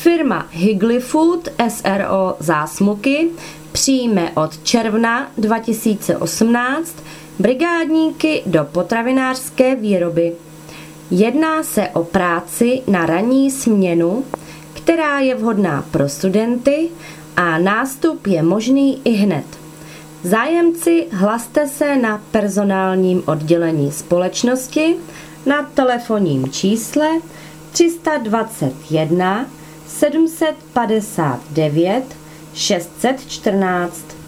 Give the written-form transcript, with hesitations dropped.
Firma Higley Food s.r.o. Zásmuky přijme od června 2018 brigádníky do potravinářské výroby. Jedná se o práci na ranní směnu, která je vhodná pro studenty a nástup je možný i hned. Zájemci, hlaste se na personálním oddělení společnosti na telefonním čísle 321 759 614.